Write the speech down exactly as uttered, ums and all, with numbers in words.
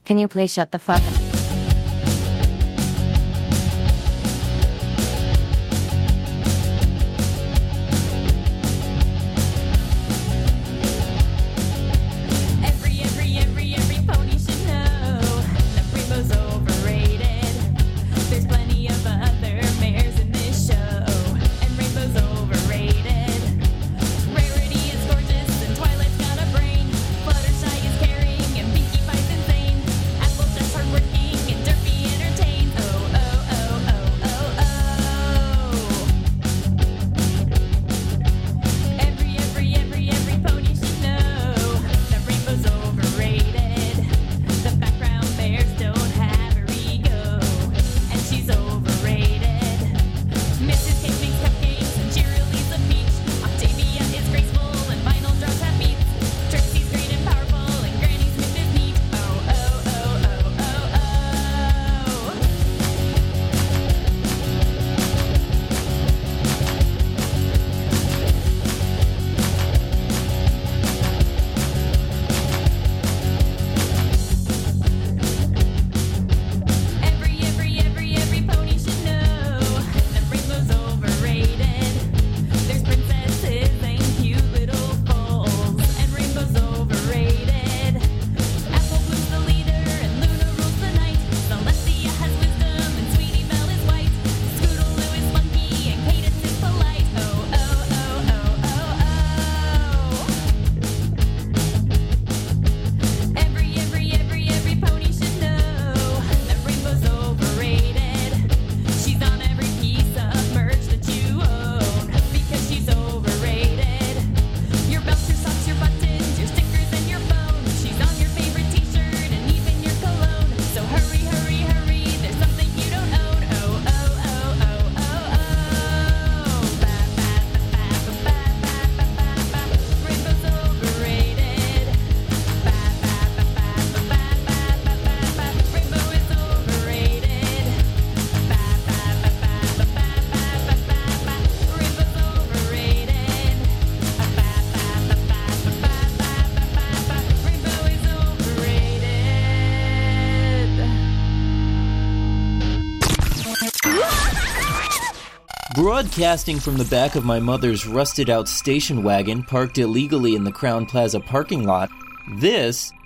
Can you please shut the fuck up? Every, every, every, every pony should know that Rainbow's overrated. There's plenty of other mares in this show, and Rainbow's overrated. Rarity is gorgeous, and Twilight's got a brain. Fluttershy is caring, and Pinkie Pie's insane. Applejack's hardworking, and Derpy entertains. Oh, oh, oh, oh, oh, oh. Every, every, every, every pony should know that Rainbow's overrated. The background bears don't have her ego, and she's overrated. Missus Cake makes cupcakes, and Cheerilee's a peach. Octavia is graceful, and Vinyl draws have beats. Trixie's great and powerful, and Granny Smith is neat. Oh, oh, oh, oh, oh, oh. Every, every, every, every pony should know that Rainbow's overrated. There's princesses and cute little foals, and Rainbow's overrated. Apple Bloom's the leader, and Luna rules the night. Celestia has wisdom, and Sweetie Belle is white. Scootaloo is funky, and Cadence is polite. Oh, oh, oh, oh, oh, oh. Every, every, every, every pony should know that Rainbow's overrated. She's on every piece of merch that you own, because she's overrated. Your belts, your socks, your buttons, your stickers, and your phone. She's on your favorite t-shirt and even your cologne. So hurry, hurry, hurry, there's something you don't own. Oh, oh, oh, oh, oh, oh. Ba, ba, ba, ba, ba, ba, ba, ba, ba. Rainbow's overrated. Ba, ba, ba, ba, ba, ba, ba, ba, ba. Rainbow is overrated. Ba, ba, ba, ba, ba, ba, ba, ba, ba, ba. Rainbow's overrated. Ba, ba, ba, ba, ba, ba, ba, ba, ba. Rainbow is overrated. Broadcasting from the back of my mother's rusted-out station wagon parked illegally in the Crowne Plaza parking lot, this